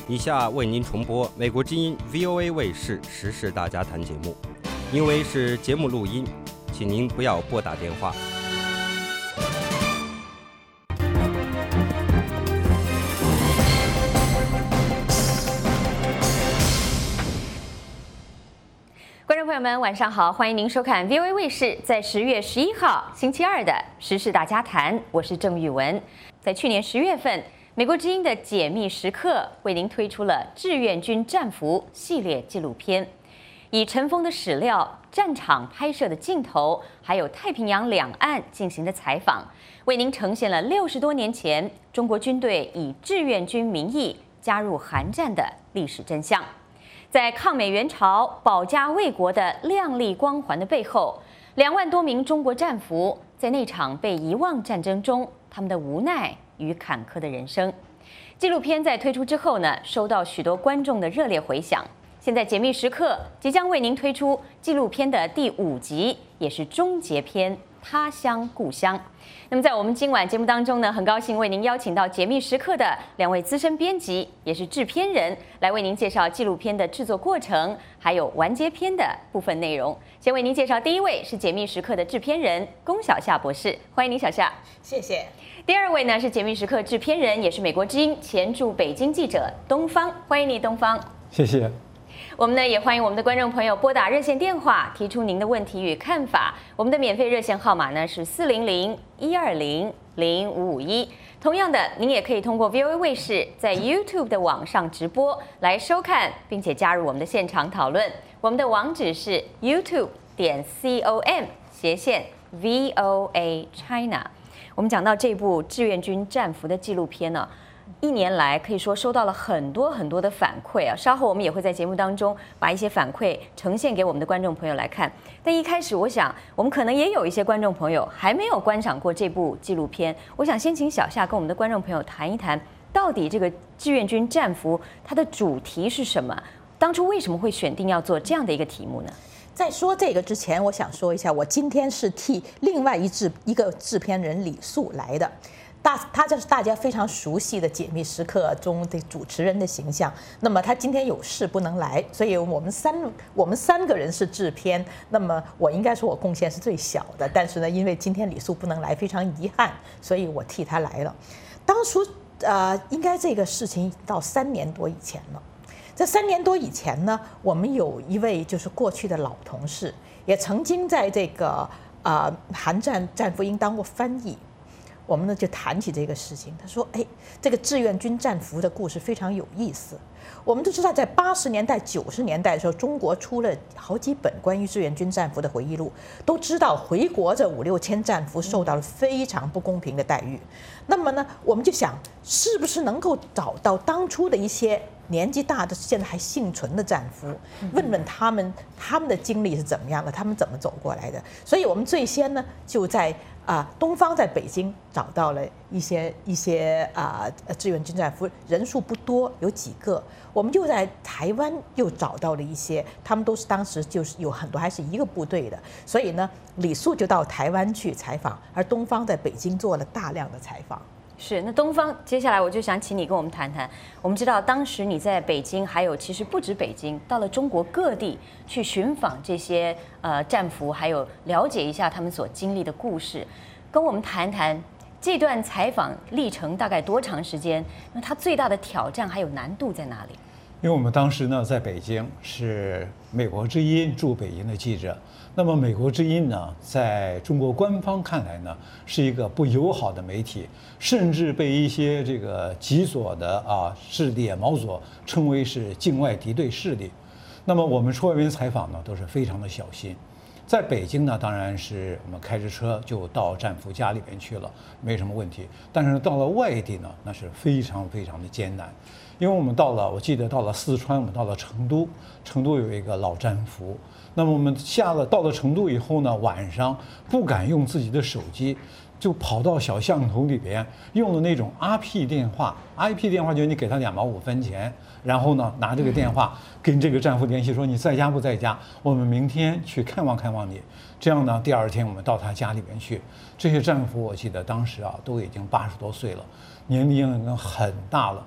以下为您重播美国之音 V O A 卫视时事大家谈节目，因为是节目录音，请您不要拨打电话。 观众朋友们，晚上好，欢迎您收看 V O A 卫视在十月十一号星期二的时事大家谈，我是郑玉文。在去年十月份，美国之音的解密时刻为您推出了志愿军战俘系列纪录片，以尘封的史料、战场拍摄的镜头，还有太平洋两岸进行的采访，为您呈现了六十多年前中国军队以志愿军名义加入韩战的历史真相。在抗美援朝、保家卫国的亮丽光环的背后，两万多名中国战俘在那场被遗忘战争中，他们的无奈与坎坷的人生。纪录片在推出之后呢，收到许多观众的热烈回响。现在解密时刻即将为您推出纪录片的第五集，也是终结篇《他乡故乡》。那么在我们今晚节目当中呢，很高兴为您邀请到解密时刻的两位资深编辑，也是制片人，来为您介绍纪录片的制作过程，还有完结篇的部分内容。先为您介绍第一位是解密时刻的制片人龚小夏博士，欢迎您小夏。 谢谢。 第二位呢是解密时刻制片人，也是美国之音前驻北京记者东方，欢迎你东方。 谢谢。 我们呢也欢迎我们的观众朋友拨打热线电话提出您的问题与看法。我们的免费热线号码呢是四零零一二零零五五一。同样的，您也可以通过 V O A 卫视在 YouTube 的网上直播来收看，并且加入我们的现场讨论。我们的网址是 YouTube 点 com 斜线 V O A China。我们讲到这部志愿军战俘的纪录片呢，一年来可以说收到了很多很多的反馈啊，稍后我们也会在节目当中把一些反馈呈现给我们的观众朋友来看。但一开始，我想我们可能也有一些观众朋友还没有观赏过这部纪录片，我想先请小夏跟我们的观众朋友谈一谈，到底这个志愿军战俘它的主题是什么？当初为什么会选定要做这样的一个题目呢？ 在说这个之前，我想说一下，我今天是替另外一制一个制片人李素来的。大，他就是大家非常熟悉的解密时刻中的主持人的形象。那么他今天有事不能来，所以我们三我们三个人是制片。那么我应该说我贡献是最小的，但是呢，因为今天李素不能来，非常遗憾，所以我替他来了。当初呃，应该这个事情到三年多以前了。在三年多以前呢，我们有一位就是过去的老同事，也曾经在这个呃韩战战俘营当过翻译。我们呢就谈起这个事情，他说：“哎，这个志愿军战俘的故事非常有意思。我们都知道，在八十年代、九十年代的时候，中国出了好几本关于志愿军战俘的回忆录，都知道回国这五六千战俘受到了非常不公平的待遇。那么呢，我们就想，是不是能够找到当初的一些年纪大的、现在还幸存的战俘，问问他们他们的经历是怎么样的，他们怎么走过来的？所以我们最先呢，就在啊，东方在北京找到了一些一些啊志愿军战俘，人数不多，有几个。我们又在台湾又找到了一些，他们都是当时就是有很多还是一个部队的，所以呢，李素就到台湾去采访，而东方在北京做了大量的采访。 是，那东方，接下来我就想请你跟我们谈谈。我们知道当时你在北京，还有其实不止北京，到了中国各地去寻访这些呃战俘，还有了解一下他们所经历的故事，跟我们谈谈这段采访历程大概多长时间？那它最大的挑战还有难度在哪里？ 因为我们当时呢在北京是美国之音驻北京的记者，那么美国之音呢在中国官方看来呢是一个不友好的媒体，甚至被一些这个极左的啊势力毛左称为是境外敌对势力。那么我们出外边采访呢都是非常的小心。在北京呢，当然是我们开着车就到战俘家里边去了，没什么问题。但是到了外地呢，那是非常非常的艰难，因为我们到了，我记得到了四川，我们到了成都，成都有一个老战俘。那么我们下了到了成都以后呢，晚上不敢用自己的手机，就跑到小巷头里边用了那种 R P 电话 ，I P 电话就是你给他两毛五分钱，然后呢拿这个电话跟这个战俘联系，说你在家不在家，我们明天去看望看望你。这样呢，第二天我们到他家里边去。这些战俘我记得当时啊都已经八十多岁了，年龄已经很大了。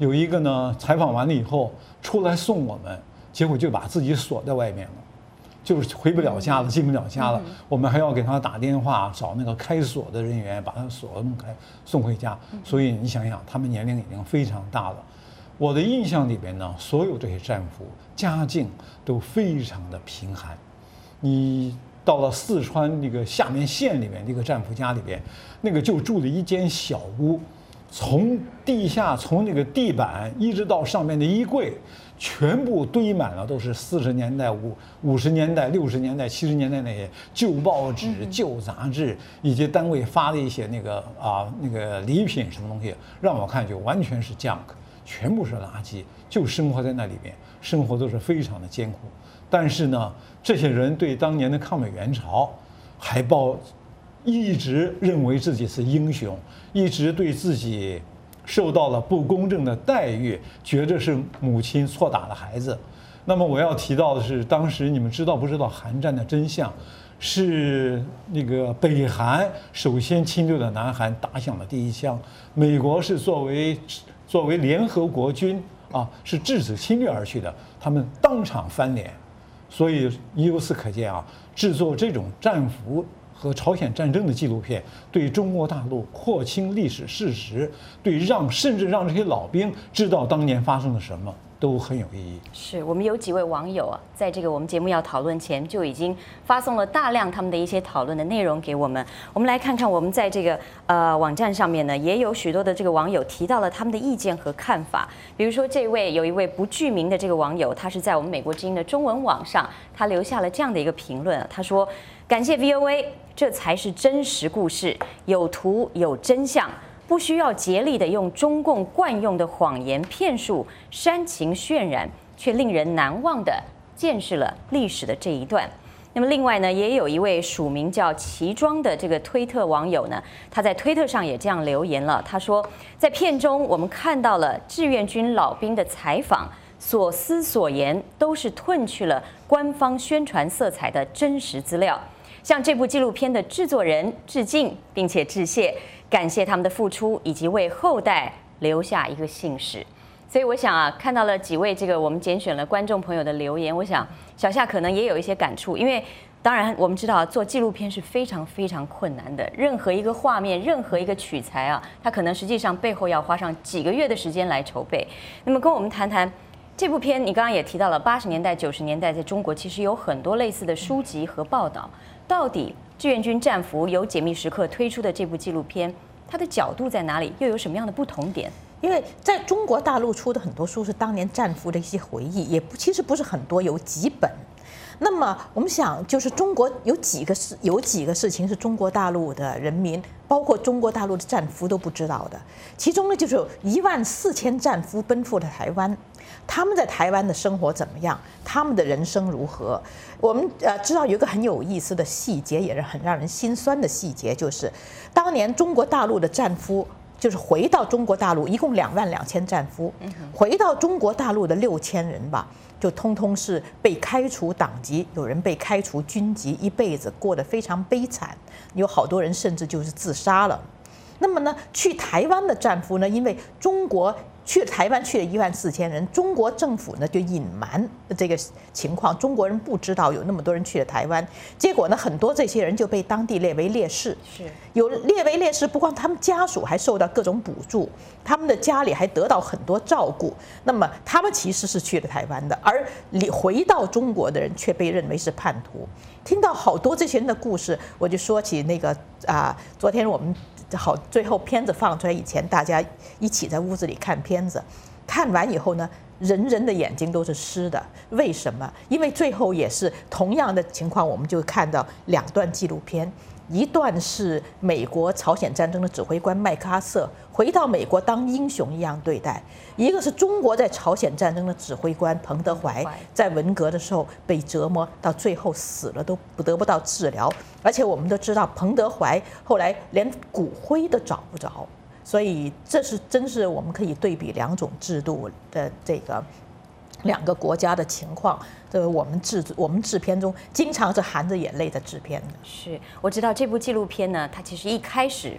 有一个呢，采访完了以后出来送我们，结果就把自己锁在外面了，就是回不了家了，进不了家了。我们还要给他打电话，找那个开锁的人员把他锁弄开，送回家。所以你想想，他们年龄已经非常大了。我的印象里边呢，所有这些战俘家境都非常的贫寒。你到了四川那个下面县里面那个战俘家里边，那个就住了一间小屋，从地下从那个地板一直到上面的衣柜，全部堆满了都是四十年代、五五十年代、六十年代、七十年代那些旧报纸、旧杂志，以及单位发的一些那个啊那个礼品什么东西，让我看就完全是 junk， 全部是垃圾，就生活在那里面，生活都是非常的艰苦。但是呢，这些人对当年的抗美援朝还抱一直认为自己是英雄，一直对自己受到了不公正的待遇，觉着是母亲错打了孩子。那么我要提到的是，当时你们知道不知道韩战的真相？是那个北韩首先侵略了南韩，打响了第一枪。美国是作为作为联合国军啊，是制止侵略而去的，他们当场翻脸。所以由此可见啊，制作这种战俘和朝鲜战争的纪录片，对中国大陆廓清历史事实，对让甚至让这些老兵知道当年发生了什么，都很有意义。 是我们有几位网友啊，在这个我们节目要讨论前就已经发送了大量他们的一些讨论的内容给我们。我们来看看，我们在这个呃网站上面呢，也有许多的这个网友提到了他们的意见和看法。比如说，这位有一位不具名的这个网友，他是在我们美国之音的中文网上，他留下了这样的一个评论，他说：“感谢 V O A， 这才是真实故事，有图有真相。”不需要竭力的用中共惯用的谎言骗术煽情渲染，却令人难忘的见识了历史的这一段。那么另外呢，也有一位署名叫齐庄的这个推特网友呢，他在推特上也这样留言了。他说，在片中我们看到了志愿军老兵的采访，所思所言都是褪去了官方宣传色彩的真实资料。向这部纪录片的制作人致敬，并且致谢，感谢他们的付出，以及为后代留下一个信史。所以我想啊，看到了几位这个我们拣选了观众朋友的留言，我想小夏可能也有一些感触，因为当然我们知道做纪录片是非常非常困难的，任何一个画面，任何一个取材啊，它可能实际上背后要花上几个月的时间来筹备。那么跟我们谈谈这部片，你刚刚也提到了八十年代、九十年代在中国其实有很多类似的书籍和报道。到底志愿军战俘由解密时刻推出的这部纪录片，它的角度在哪里，又有什么样的不同点？ 因为在中国大陆出的很多书是当年战俘的一些回忆，也不其实不是很多，有几本。那么我们想，就是中国有几个事，有几个事情是中国大陆的人民，包括中国大陆的战俘都不知道的。其中呢，就是有一万四千战俘奔赴了台湾，他们在台湾的生活怎么样？他们的人生如何？我们呃知道有一个很有意思的细节，也是很让人心酸的细节，就是当年中国大陆的战俘。就是回到中国大陆，一共两万两千战俘，回到中国大陆的六千人吧，就通通是被开除党籍，有人被开除军籍，一辈子过得非常悲惨，有好多人甚至就是自杀了。那么呢，去台湾的战俘呢，因为中国去台湾去了一万四千人，中国政府呢就隐瞒这个情况，中国人不知道有那么多人去了台湾，结果呢，很多这些人就被当地列为烈士， 是有列为烈士，不光他们家属还受到各种补助，他们的家里还得到很多照顾。那么他们其实是去了台湾的，而回到中国的人却被认为是叛徒。听到好多这些人的故事，我就说起那个啊，昨天我们好最后片子放出来以前，大家一起在屋子里看片子，看完以后呢，人人的眼睛都是湿的。为什么？因为最后也是同样的情况，我们就看到两段纪录片。一段是美国朝鲜战争的指挥官麦克阿瑟回到美国当英雄一样对待，一个是中国在朝鲜战争的指挥官彭德怀在文革的时候被折磨到最后死了都得不到治疗，而且我们都知道彭德怀后来连骨灰都找不着，所以这是真是我们可以对比两种制度的这个两个国家的情况。这个我们制我们制片中经常是含着眼泪的制片的。 是我知道这部纪录片呢，它其实一开始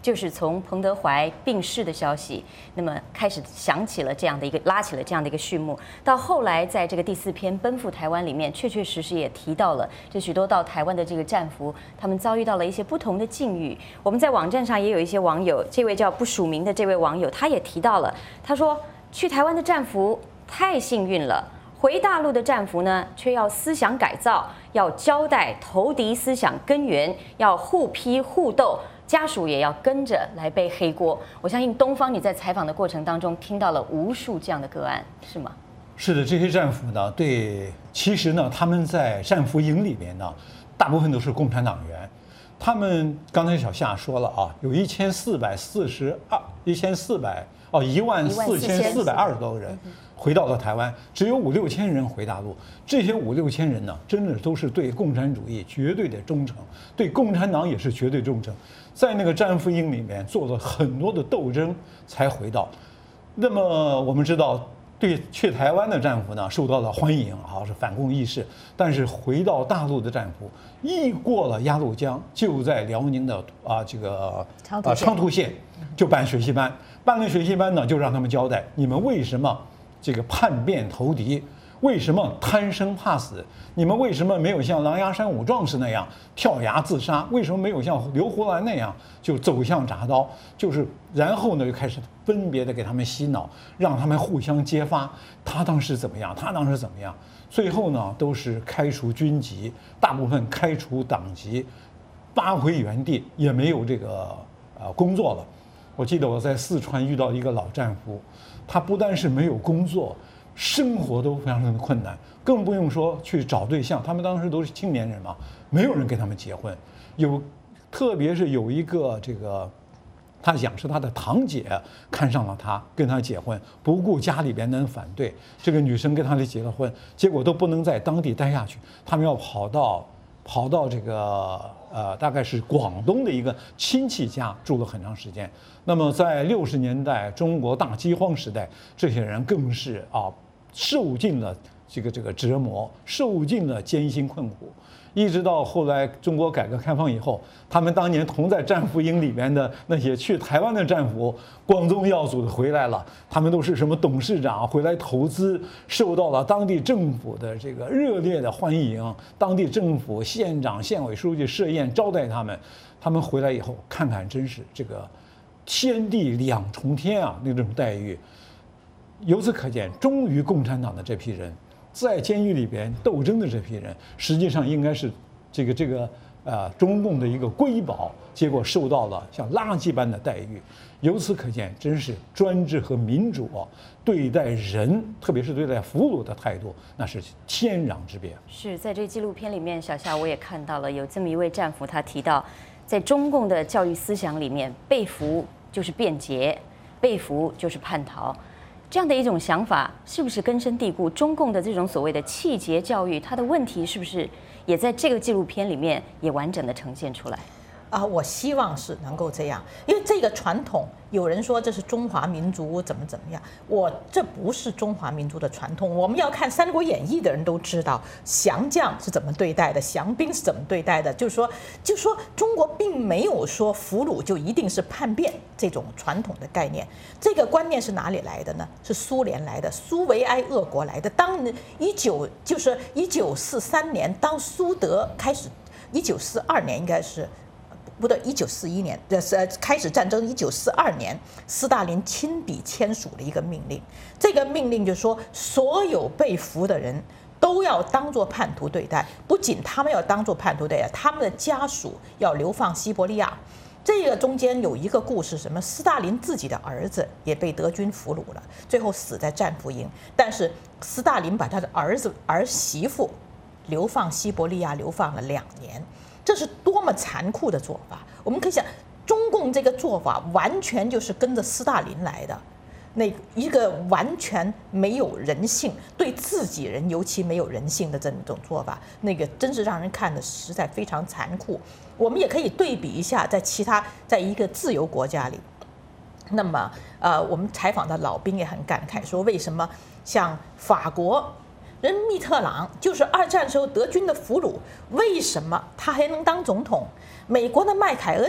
就是从彭德怀病逝的消息，那么开始想起了这样的一个拉起了这样的一个序幕。到后来，在这个第四篇《奔赴台湾》里面，确确实实也提到了这许多到台湾的这个战俘，他们遭遇到了一些不同的境遇。我们在网站上也有一些网友，这位叫不署名的这位网友，他也提到了，他说去台湾的战俘太幸运了。回大陆的战俘呢，却要思想改造，要交代投敌思想根源，要互批互斗，家属也要跟着来背黑锅。我相信东方你在采访的过程当中听到了无数这样的个案，是吗？ 是的，这些战俘呢，对，其实呢，他们在战俘营里面呢，大部分都是共产党员。他们刚才小夏说了啊，有一千四百四十二，一千四百哦，一万四千四百二十多个人。回到了台湾，只有五六千人回大陆。这些五六千人呢，真的都是对共产主义绝对的忠诚，对共产党也是绝对忠诚，在那个战俘营里面做了很多的斗争才回到。那么我们知道，对去台湾的战俘呢，受到了欢迎啊，是反共义士。但是回到大陆的战俘，一过了鸭绿江，就在辽宁的啊这个啊昌图县，就办学习班。办了学习班呢，就让他们交代你们为什么这个叛变投敌，为什么贪生怕死？你们为什么没有像狼牙山五壮士那样跳崖自杀？为什么没有像刘胡兰那样就走向铡刀？就是然后呢，就开始分别的给他们洗脑，让他们互相揭发，他当时怎么样，他当时怎么样。最后呢，都是开除军籍，大部分开除党籍，发回原地，也没有这个呃工作了。我记得我在四川遇到一个老战俘。他不但是没有工作，生活都非常的困难，更不用说去找对象。他们当时都是青年人嘛，没有人给他们结婚。有，特别是有一个这个，他讲是他的堂姐看上了他，跟他结婚，不顾家里边人反对，这个女生跟他就结了婚，结果都不能在当地待下去，他们要跑到跑到这个呃，大概是广东的一个亲戚家住了很长时间。那么在六十年代中国大饥荒时代，这些人更是啊受尽了这个这个折磨，受尽了艰辛困苦。一直到后来中国改革开放以后，他们当年同在战俘营里面的那些去台湾的战俘，光宗耀祖的回来了，他们都是什么董事长回来投资，受到了当地政府的这个热烈的欢迎，当地政府县长、县委书记设宴招待他们。他们回来以后，看看真是这个天地两重天啊，那种待遇。由此可见，忠于共产党的这批人，在监狱里边斗争的这批人，实际上应该是这个这个呃中共的一个瑰宝，结果受到了像垃圾般的待遇。由此可见，真是专制和民主啊，对待人，特别是对待俘虏的态度，那是天壤之别。 是在这纪录片里面，小夏我也看到了有这么一位战俘，他提到，在中共的教育思想里面，被俘就是便捷，被俘就是叛逃。这样的一种想法是不是根深蒂固？中共的这种所谓的气节教育，它的问题是不是也在这个纪录片里面也完整的呈现出来？ 啊，我希望是能够这样，因为这个传统，有人说这是中华民族怎么怎么样，我这不是中华民族的传统。我们要看《三国演义》的人都知道，降将是怎么对待的，降兵是怎么对待的。就是说，就是说，中国并没有说俘虏就一定是叛变这种传统的概念。这个观念是哪里来的呢？是苏联来的，苏维埃俄国来的。当一九就是一九四三年，当苏德开始，一九四二年应该是。不对，一九四一年，呃，开始战争。一九四二年，斯大林亲笔签署了一个命令，这个命令就说，所有被俘的人都要当作叛徒对待，不仅他们要当作叛徒对待，他们的家属要流放西伯利亚。这个中间有一个故事，什么？斯大林自己的儿子也被德军俘虏了，最后死在战俘营。但是斯大林把他的儿子儿媳妇流放西伯利亚，流放了两年。这是多么残酷的做法！我们可以想，中共这个做法完全就是跟着斯大林来的，那一个完全没有人性，对自己人尤其没有人性的这种做法，那个真是让人看的实在非常残酷。我们也可以对比一下，在其他在一个自由国家里，那么呃，我们采访的老兵也很感慨，说为什么像法国。人密特朗就是二战时候德军的俘虏，为什么他还能当总统？美国的麦凯恩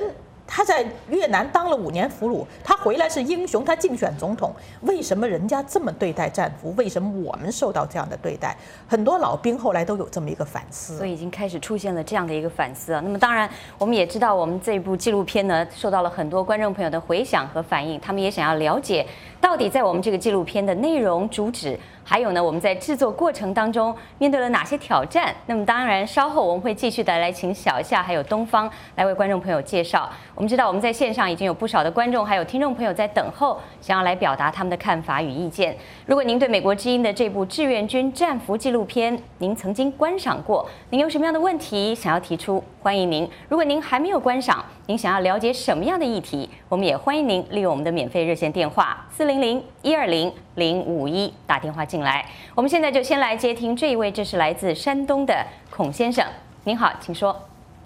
他在越南当了五年俘虏，他回来是英雄，他竞选总统，为什么人家这么对待战俘？为什么我们受到这样的对待？很多老兵后来都有这么一个反思， 所以已经开始出现了这样的一个反思啊。那么当然，我们也知道，我们这部纪录片呢，受到了很多观众朋友的回响和反应，他们也想要了解到底在我们这个纪录片的内容主旨。还有呢，我们在制作过程当中面对了哪些挑战？那么当然，稍后我们会继续的来请小夏还有东方来为观众朋友介绍。我们知道我们在线上已经有不少的观众还有听众朋友在等候，想要来表达他们的看法与意见。如果您对美国之音的这部志愿军战俘纪录片您曾经观赏过，您有什么样的问题想要提出，欢迎您。如果您还没有观赏，您想要了解什么样的议题，我们也欢迎您利用我们的免费热线电话四零零一二零零五五一打电话进来。我们现在就先来接听这一位，这是来自山东的孔先生。您好，请说。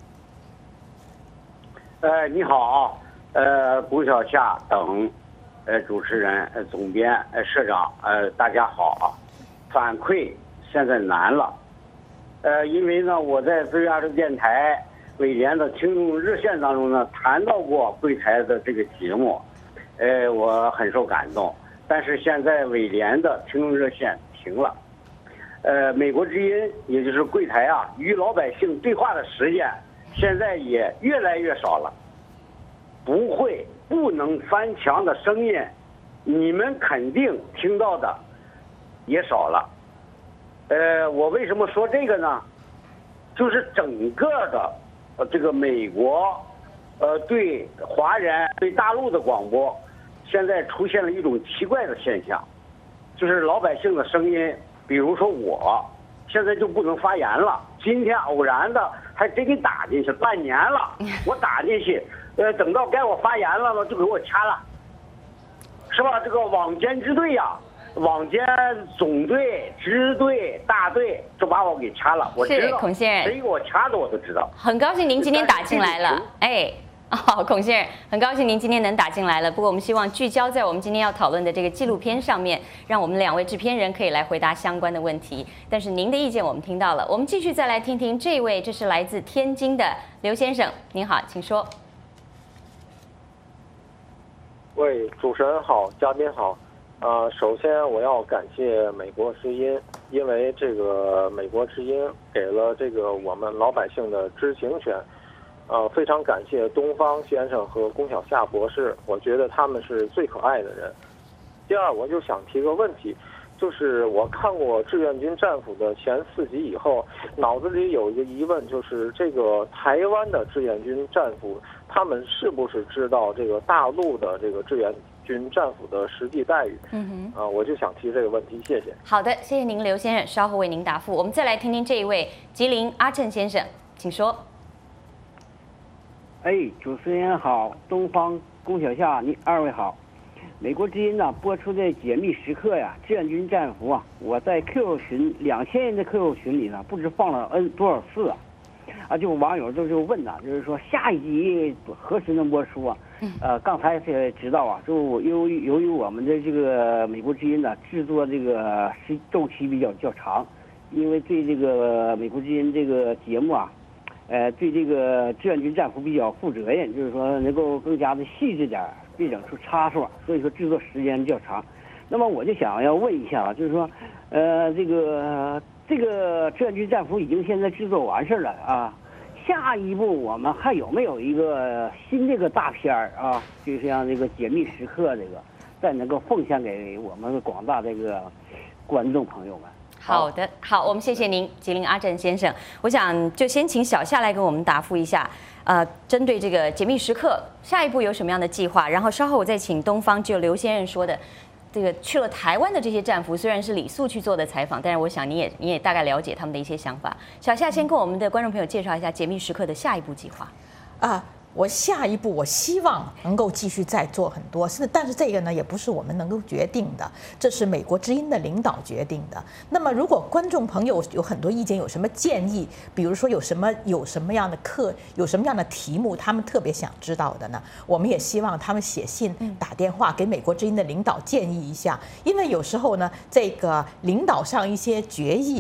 呃，你好，呃，龚小夏等，呃，主持人、呃，总编、呃，社长，呃，大家好啊。反馈现在难了，呃，因为呢，我在自由亚洲电台伟联的听众热线当中呢，谈到过柜台的这个节目，呃，我很受感动。但是现在伟联的听众热线停了，呃，美国之音也就是柜台啊，与老百姓对话的时间现在也越来越少了。不会不能翻墙的声音，你们肯定听到的也少了。呃，我为什么说这个呢？就是整个的呃这个美国呃对华人对大陆的广播，现在出现了一种奇怪的现象，就是老百姓的声音，比如说我现在就不能发言了。今天偶然的还真给打进去，半年了，我打进去，呃，等到该我发言了呢，就给我掐了，是吧？这个网监支队呀、啊，网监总队、支队、大队就把我给掐了。我知道， 是孔先生， 谁给我掐的我都知道。 很高兴您今天打进来了，哎。哦，孔先生，很高兴您今天能打进来了。不过我们希望聚焦在我们今天要讨论的这个纪录片上面，让我们两位制片人可以来回答相关的问题。但是您的意见我们听到了，我们继续再来听听这位，这是来自天津的刘先生，您好，请说。 喂，主持人好，嘉宾好。呃，首先我要感谢美国之音，因为这个美国之音给了这个我们老百姓的知情权。呃，非常感谢东方先生和龚小夏博士，我觉得他们是最可爱的人。第二，我就想提个问题，就是我看过《志愿军战俘》的前四集以后，脑子里有一个疑问，就是这个台湾的志愿军战俘，他们是不是知道这个大陆的这个志愿军战俘的实际待遇？嗯哼，啊、呃，我就想提这个问题，谢谢。 好的，谢谢您，刘先生，稍后为您答复。我们再来听听这一位吉林阿正先生，请说。 哎，主持人好，东方龚小夏，你二位好。美国之音呢播出的解密时刻呀，志愿军战俘啊，我在 Q Q 群两千人的 Q Q 群里呢，不知放了 N 多少次啊，啊，就网友都就问呐、啊，就是说下一集何时能播出啊？呃，刚才才知道啊，就由于由于我们的这个美国之音呢制作这个时周期比较较长，因为对这个美国之音这个节目啊。呃，对这个志愿军战俘比较负责任，就是说能够更加的细致点，别整出差错，所以说制作时间较长。那么我就想要问一下，就是说，呃，这个这个志愿军战俘已经现在制作完事了啊，下一步我们还有没有一个新这个大片儿啊？就像这个解密时刻这个，再能够奉献给我们广大这个观众朋友们。 好的，好，我们谢谢您，吉林阿正先生。我想就先请小夏来给我们答复一下，呃，针对这个解密时刻，下一步有什么样的计划？然后稍后我再请东方，就刘先生说的，这个去了台湾的这些战俘，虽然是李素去做的采访，但是我想你也你也大概了解他们的一些想法。小夏先跟我们的观众朋友介绍一下解密时刻的下一步计划。 啊。我下一步，我希望能够继续再做很多，是，但是这个呢，也不是我们能够决定的，这是美国之音的领导决定的。那么，如果观众朋友有很多意见，有什么建议，比如说有什么有什么样的课，有什么样的题目，他们特别想知道的呢？我们也希望他们写信、打电话给美国之音的领导建议一下，因为有时候呢，这个领导上一些决议吧。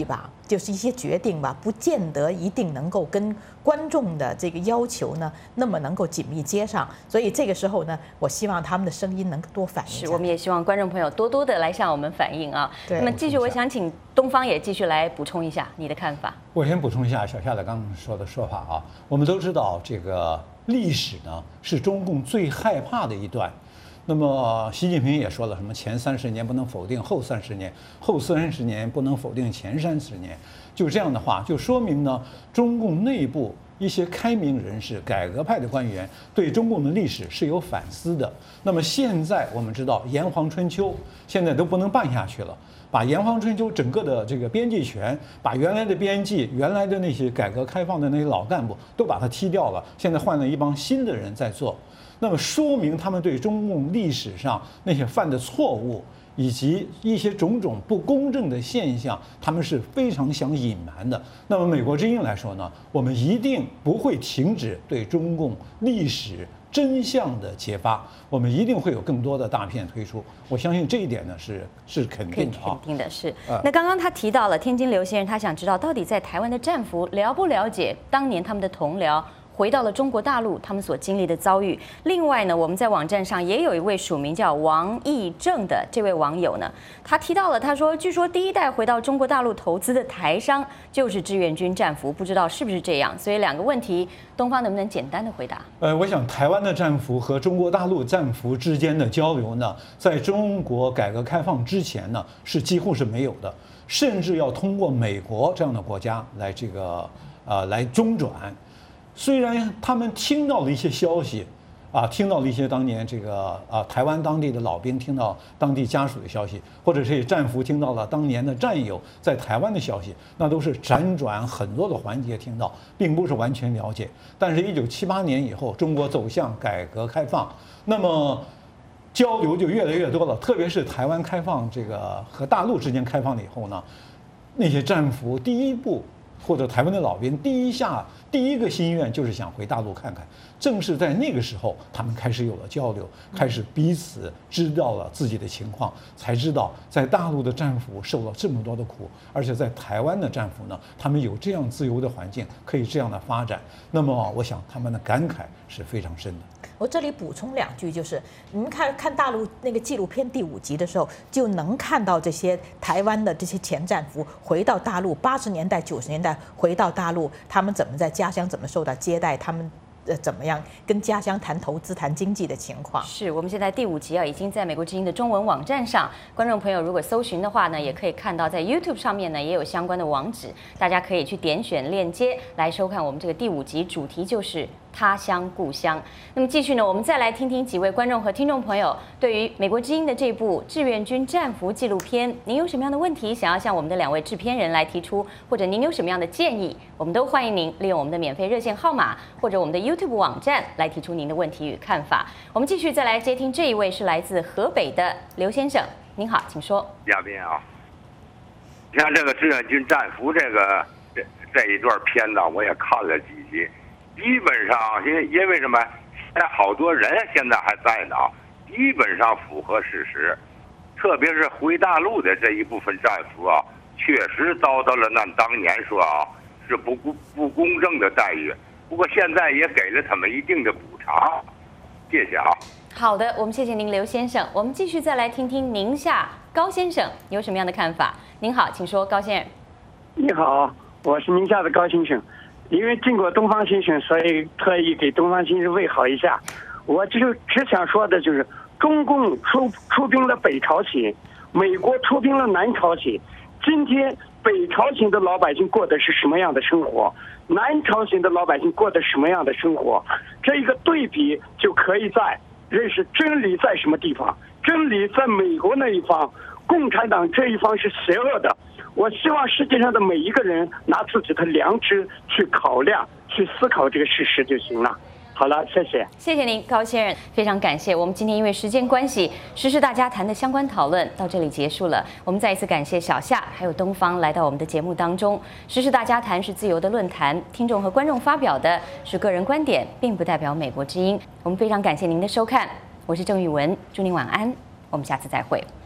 就是一些决定吧，不见得一定能够跟观众的这个要求呢那么能够紧密接上。所以这个时候呢，我希望他们的声音能多反映。 是，我们也希望观众朋友多多的来向我们反映啊。 对。 那么继续，我想请东方也继续来补充一下你的看法。 我先补充一下小夏的刚刚说的说法啊。我们都知道，这个历史呢是中共最害怕的一段。那么习近平也说了，什么前三十年不能否定后三十年，后三十年不能否定前三十年。就这样的话，就说明呢，中共内部一些开明人士、改革派的官员对中共的历史是有反思的。那么现在我们知道，炎黄春秋现在都不能办下去了，把炎黄春秋整个的这个编辑权，把原来的编辑、原来的那些改革开放的那些老干部都把它踢掉了，现在换了一帮新的人在做。那么说明他们对中共历史上那些犯的错误，以及一些种种不公正的现象，他们是非常想隐瞒的。那么美国之音来说呢，我们一定不会停止对中共历史真相的揭发，我们一定会有更多的大片推出。我相信这一点呢是是肯定的啊， 肯定的是。那刚刚他提到了天津刘先生，他想知道到底在台湾的战俘了不了解当年他们的同僚回到了中国大陆，他们所经历的遭遇。另外呢，我们在网站上也有一位署名叫王义正的这位网友呢，他提到了，他说，据说第一代回到中国大陆投资的台商就是志愿军战俘，不知道是不是这样。所以两个问题，东方能不能简单的回答？ 呃，我想台湾的战俘和中国大陆战俘之间的交流呢，在中国改革开放之前呢，是几乎是没有的，甚至要通过美国这样的国家来这个呃来中转。虽然他们听到了一些消息，啊，听到了一些当年这个啊台湾当地的老兵听到当地家属的消息，或者是战俘听到了当年的战友在台湾的消息，那都是辗转很多的环节听到，并不是完全了解。但是，一九七八年以后，中国走向改革开放，那么交流就越来越多了。特别是台湾开放这个和大陆之间开放了以后呢，那些战俘第一步，或者台湾的老兵第一下第一个心愿就是想回大陆看看。正是在那个时候，他们开始有了交流，开始彼此知道了自己的情况，才知道在大陆的战俘受了这么多的苦，而且在台湾的战俘呢，他们有这样自由的环境，可以这样的发展。那么，我想他们的感慨是非常深的。 我这里补充两句，就是你们看看大陆那个纪录片第五集的时候，就能看到这些台湾的这些前战俘回到大陆，八十年代、九十年代回到大陆，他们怎么在家乡怎么受到接待，他们呃怎么样跟家乡谈投资、谈经济的情况。 是我们现在第五集啊，已经在美国之音的中文网站上，观众朋友如果搜寻的话呢，也可以看到在 YouTube 上面呢也有相关的网址，大家可以去点选链接来收看我们这个第五集，主题就是他乡故乡。那么继续呢，我们再来听听几位观众和听众朋友对于美国之音的这部志愿军战俘纪录片，您有什么样的问题想要向我们的两位制片人来提出，或者您有什么样的建议，我们都欢迎您利用我们的免费热线号码或者我们的 YouTube 网站来提出您的问题与看法。我们继续再来接听这一位是来自河北的刘先生，您好，请说。 嘉宾啊，像这个志愿军战俘这个这这一段片子，我也看了几集。基本上，因为因为什么？现在好多人现在还在呢，基本上符合事实。特别是回大陆的这一部分战俘啊，确实遭到了那当年说啊是不不不公正的待遇。不过现在也给了他们一定的补偿。谢谢啊。 好的，我们谢谢您，刘先生。我们继续再来听听宁夏高先生有什么样的看法。您好，请说，高先生。 你好，我是宁夏的高先生。因为经过东方先生，所以特意给东方先生问好一下。我就只想说的就是，中共出出兵了北朝鲜，美国出兵了南朝鲜。今天北朝鲜的老百姓过的是什么样的生活？南朝鲜的老百姓过的什么样的生活？这一个对比就可以在认识真理在什么地方。真理在美国那一方，共产党这一方是邪恶的。我希望世界上的每一个人拿自己的良知去考量、去思考这个事实就行了。好了，谢谢。 谢谢您，高先生，非常感谢。我们今天因为时间关系，时事大家谈的相关讨论到这里结束了。我们再一次感谢小夏还有东方来到我们的节目当中。时事大家谈是自由的论坛，听众和观众发表的是个人观点，并不代表美国之音。我们非常感谢您的收看，我是郑玉文，祝您晚安，我们下次再会。